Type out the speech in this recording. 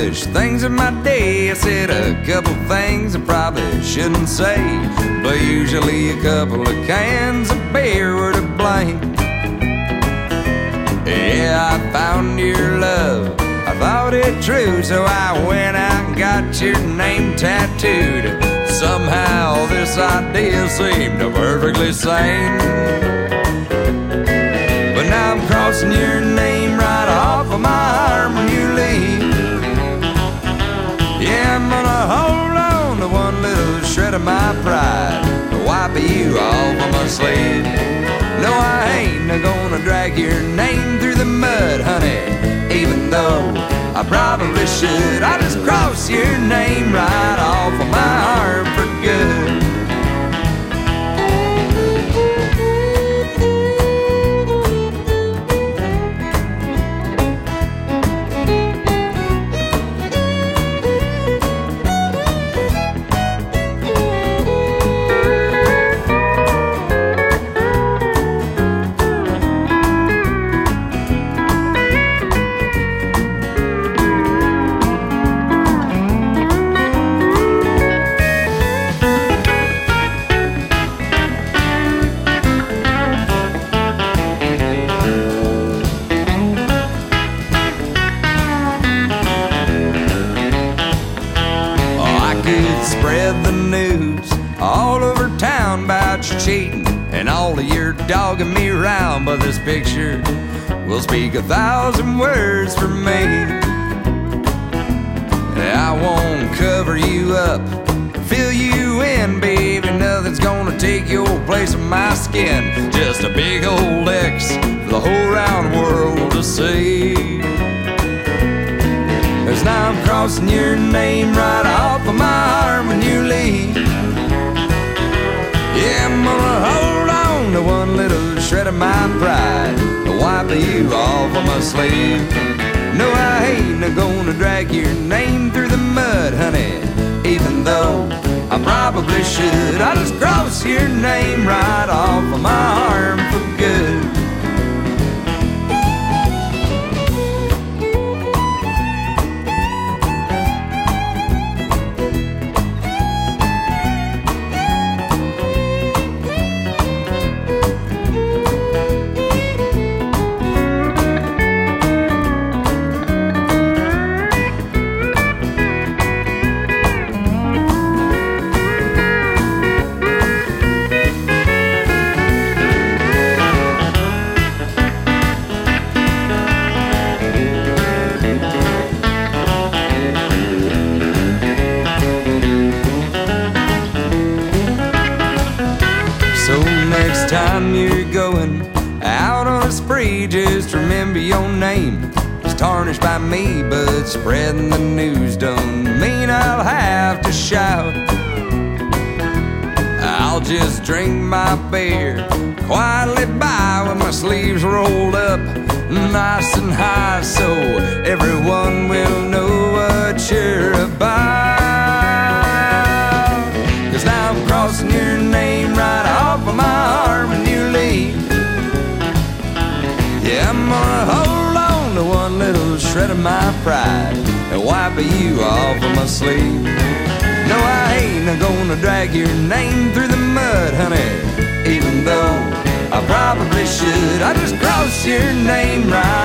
foolish things in my day. I said a couple things I probably shouldn't say, but usually a couple of cans of beer were to blame. Yeah, I found your love, I thought it true, so I went out and got your name tattooed. Somehow this idea seemed perfectly sane, but now I'm crossing your name right off of my arm when you leave. Yeah, I'm gonna hold on to one little shred of my pride, wipe you off of my sleeve. No, I ain't gonna drag your name through the mud, honey, even though I probably should. I just cross your name right off of my arm for good. Spread the news all over town about you cheating and all of your dogging me around, but this picture will speak 1,000 words for me. I won't cover you up, fill you in, baby. Nothing's gonna take your place in my skin. Just a big old X for the whole round world to see. 'Cause now I'm crossing your name right off of my arm when you leave. Yeah, I'm gonna hold on to one little shred of my pride, wipe you off of my sleeve. No, I ain't gonna drag your name through the mud, honey, even though I probably should. I just cross your name right off of my arm for good. Next time you're going out on a spree, just remember your name is tarnished by me. But spreading the news don't mean I'll have to shout. I'll just drink my beer quietly by with my sleeves rolled up nice and high, so everyone will know what you're about. 'Cause now I'm crossing your name right off of my arm when you leave. Yeah, I'm gonna hold on to one little shred of my pride and wipe you off of my sleeve. No, I ain't gonna drag your name through the mud, honey, even though I probably should. I just cross your name right